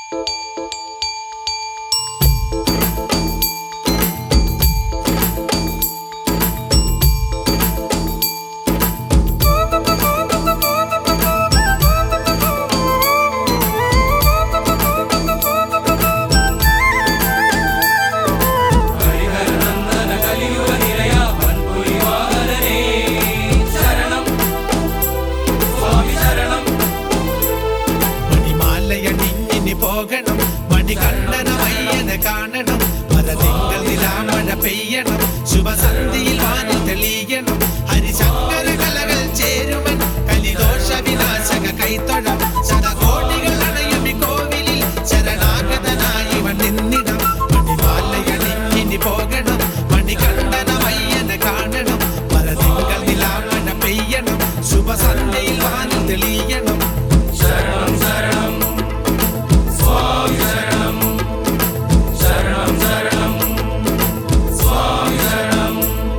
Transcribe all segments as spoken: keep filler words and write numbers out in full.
മണികണ്ഠനമയ്യനെ കാണണം, മരതിങ്കൾ നിലാമഴ പെയ്യണം, ശുഭസന്ധിയിൽ വാനിൽ തെളിയണം, ഹരിശങ്കര കലകൾ ചേരുമൻ കലിദോഷ വിനാശക കൈത്തൊഴം, ശതകോടികൾ അണയും ഈ കോവിലിൽ ശരണാഗതനായി വന്നിന്നിടം. മണിമാലയണിഞ്ഞിനി പോകണം, മണികണ്ഠനമയ്യനെ കാണണം, മരതിങ്കൾ നിലാമഴ പെയ്യണം, ശുഭസന്ധിയിൽ വാനിൽ തെളിയണം. ശരണം ശരണം സ്വാമി ശരണം, ശരണം ശരണം സ്വാമി ശരണം.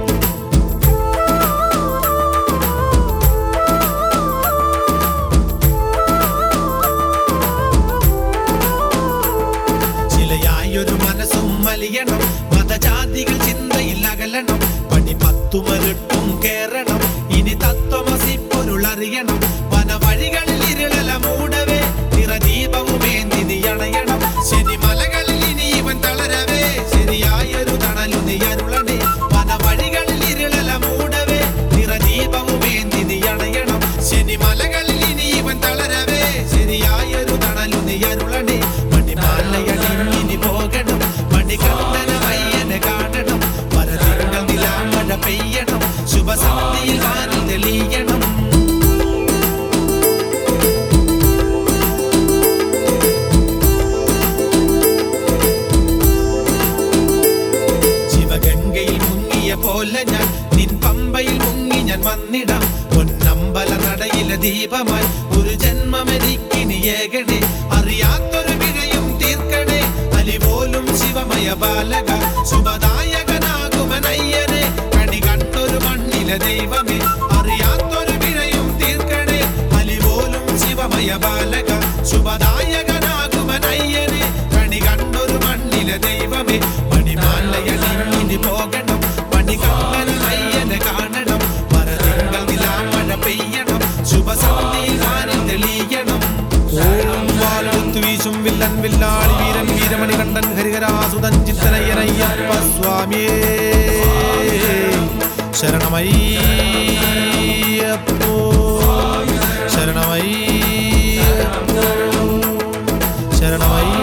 ചിലയായൊരു മനസ്സും വലിയണം, മതജാതികൾ ചിന്തയിൽ അകലണം, പണി പത്തുമരുട്ടും കേറണം, ഇനി തത്വമസി പൊരുളറിയണം, വനവഴികളിൽ ഇരുളല മൂടവേ നിറദീപവുമേന്തി നീ അണയണം, ശനിമലകളിൽ ഇനി ഇവൻ തളരവേ ശരിയായൊരു തണലു നീ അരുളണേ, വനവഴികളിൽ ഇരുളല മൂടവേ നിറദീപവുമേന്തി നീ അണയണം, ശനിമലകളിൽ ഇനി ഇവൻ തളരവേ ശരിയായൊരു തണലു നീ അരുളണേ. മണിമാലയണിഞ്ഞിനി പോകണം, മണികണ്ഠനമയ്യനെ കാണണം, മരതിങ്കൾ നിലാമഴ പെയ്യണം, ശുഭസന്ധിയിൽ വാനിൽ തെളിയണം. ശിവഗംഗയിൽ മുങ്ങിയ പോലെ ഞാൻ നിൻ പമ്പയിൽ മുങ്ങി ഞാൻ വന്നിടാം, പൊന്നമ്പല നടയിലെ ദീപമായി ഒരു ജന്മമെനിക്കിനി ഏകണേ, അറിയാത്തൊരു വിഴയും തീർക്കണേ, അലിപോലും ശിവമയ ബാലക ശുഭദായകനാകുമനയ്യനെ, കണി കണ്ടൊരു മണ്ണിലെ ദൈവമേ, അറിയാത്തൊരു വിഴയും തീർക്കണേ, അലിപോലും ശിവമയ ബാലക ശുഭദായകനാകുമനയ്യനെ, കണി കണ്ടൊരു മണ്ണിലെ ദൈവമേ. മണിമാലയണിഞ്ഞിനി പോകണം, മണികണ്ഠനമയ്യനെ കാണണം, മരതിങ്കൾ നിലാമഴ പെയ്യണം, ശുഭസന്ധിയിൽ വാനിൽ തെളിയണം. ഓം വാലൊത്തു വീശും വില്ലൻ വില്ലാളി വീരൻ വീരമണികണ്ഠൻ ഹരിഹരാസുതൻ ചിത്തനയ്യനയ്യപ്പ സ്വാമിയേ ശരണമയ്യപ്പോ ശരണമയ്യപ്പോ ശരണമയ്യ